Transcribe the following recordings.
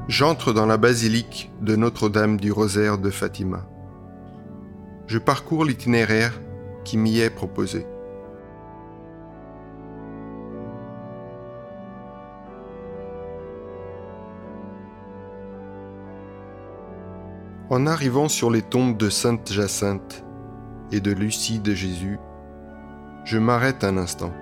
J'entre dans la basilique de Notre-Dame du Rosaire de Fatima. Je parcours l'itinéraire qui m'y est proposé. En arrivant sur les tombes de Sainte Jacinthe et de Lucie de Jésus, je m'arrête un instant.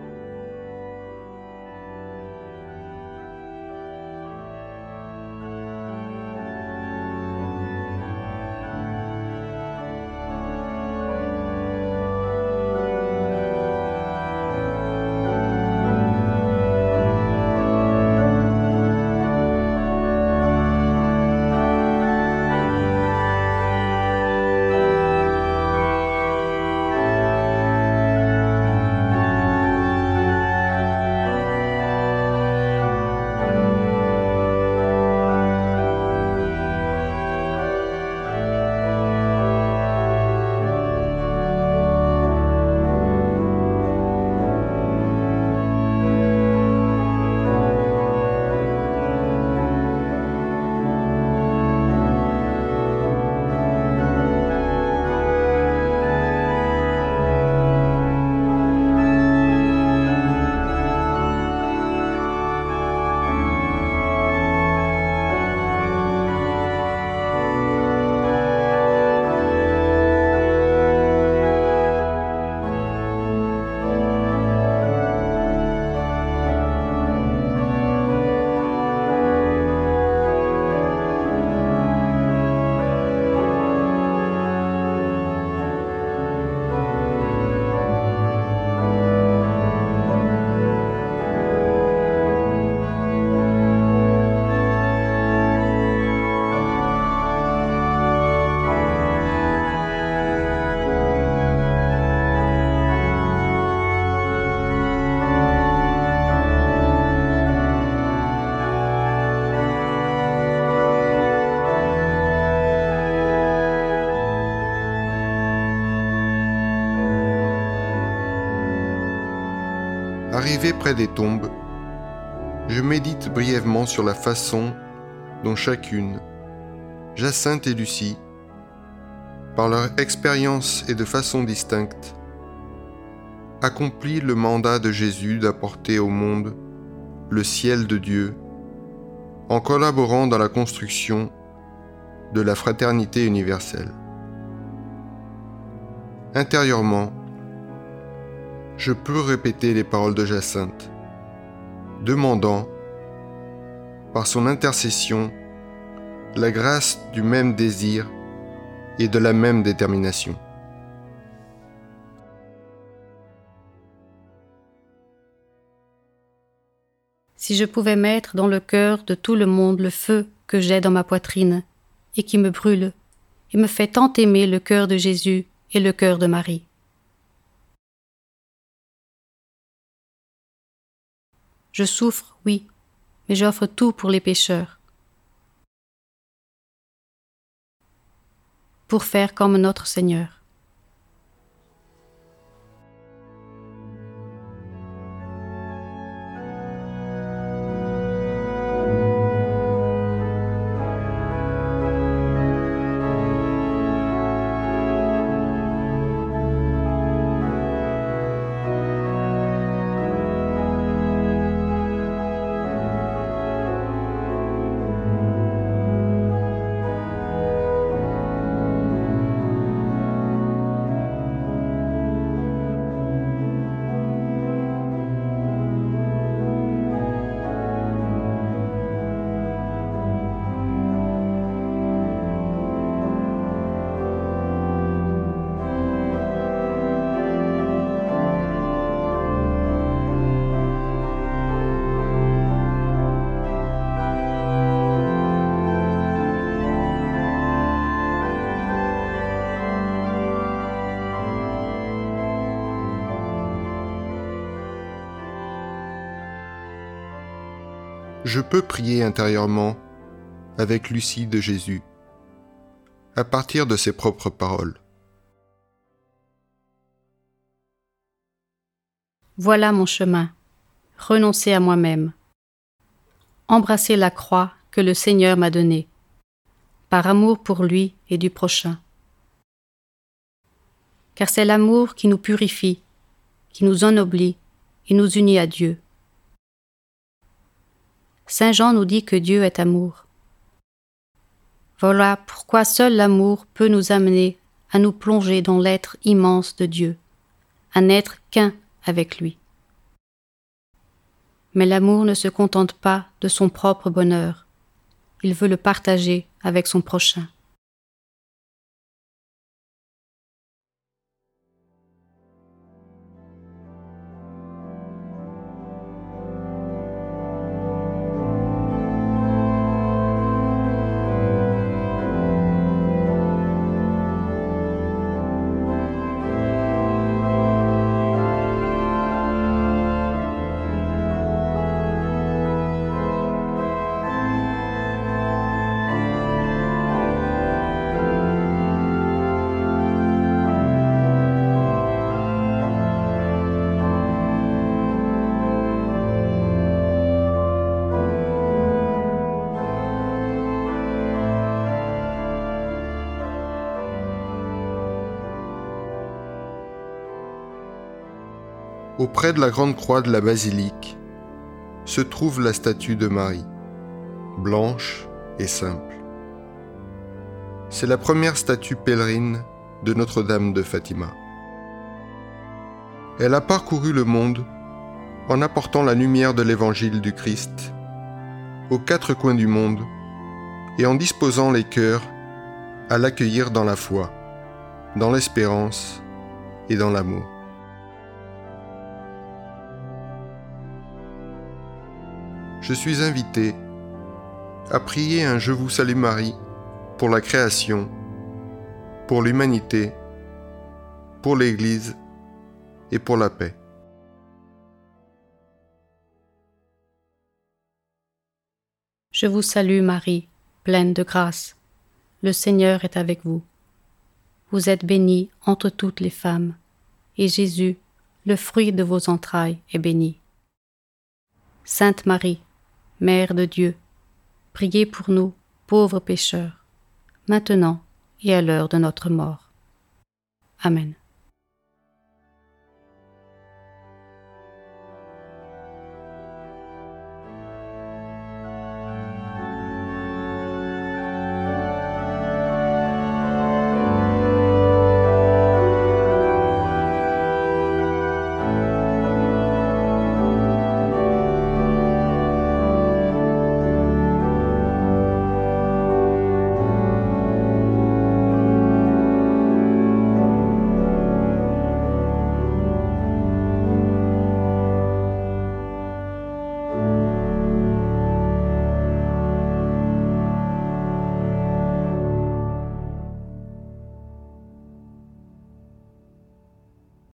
Arrivé près des tombes, je médite brièvement sur la façon dont chacune, Jacinthe et Lucie, par leur expérience et de façon distincte, accomplit le mandat de Jésus d'apporter au monde le ciel de Dieu en collaborant dans la construction de la fraternité universelle. Intérieurement, je peux répéter les paroles de Jacinthe, demandant, par son intercession, la grâce du même désir et de la même détermination. Si je pouvais mettre dans le cœur de tout le monde le feu que j'ai dans ma poitrine et qui me brûle et me fait tant aimer le cœur de Jésus et le cœur de Marie. Je souffre, oui, mais j'offre tout pour les pécheurs. Pour faire comme notre Seigneur. Je peux prier intérieurement avec Lucie de Jésus, à partir de ses propres paroles. Voilà mon chemin, renoncer à moi-même, embrasser la croix que le Seigneur m'a donné, par amour pour lui et du prochain. Car c'est l'amour qui nous purifie, qui nous ennoblit et nous unit à Dieu. Saint Jean nous dit que Dieu est amour. Voilà pourquoi seul l'amour peut nous amener à nous plonger dans l'être immense de Dieu, à n'être qu'un avec lui. Mais l'amour ne se contente pas de son propre bonheur, il veut le partager avec son prochain. Auprès de la grande croix de la basilique se trouve la statue de Marie, blanche et simple. C'est la première statue pèlerine de Notre-Dame de Fatima. Elle a parcouru le monde en apportant la lumière de l'évangile du Christ aux quatre coins du monde et en disposant les cœurs à l'accueillir dans la foi, dans l'espérance et dans l'amour. Je suis invité à prier un Je vous salue Marie pour la création, pour l'humanité, pour l'Église et pour la paix. Je vous salue Marie, pleine de grâce. Le Seigneur est avec vous. Vous êtes bénie entre toutes les femmes, et Jésus, le fruit de vos entrailles, est béni. Sainte Marie, Mère de Dieu, priez pour nous, pauvres pécheurs, maintenant et à l'heure de notre mort. Amen.